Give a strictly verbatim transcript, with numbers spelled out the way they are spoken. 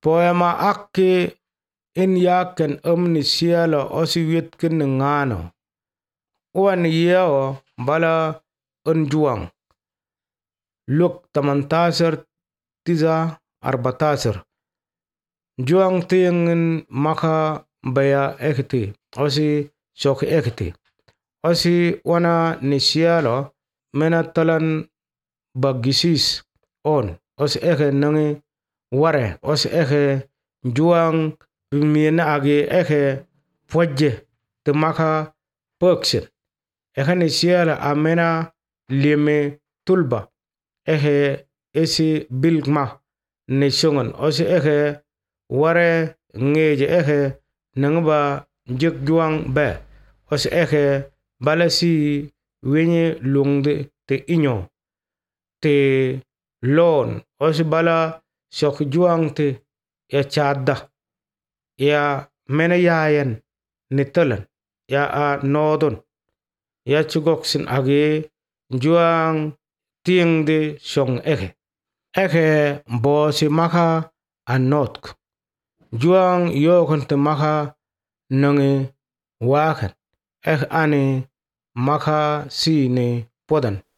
poema akke in yaken omni sielo osi witkin ngano. Uan yeo bala unjuang. Luk tamantasar tiza arbatasar. Juang tingin maka baya ekti. Osi sok ekti. Osi wana ni sielo mena talan bagisis on. Osi eke nangi ware. Osi eke juang bimina agi eke pwajje te maka peksin. Eke ni sielo amena lime tulba. Eke esi bilgma ni sungun. Osi eke ware ngeje eke nangba jik juang be. Osi eke balasi wenye lungde te inyo te loan. Osi bala sok juang te ya chadda ya mena yayan ni talan ya a nodon ya chugoksin agi juang ting de song eke eke bosi maka anotk juang yokon te maka nangi wakan eke ane maka si ne podan.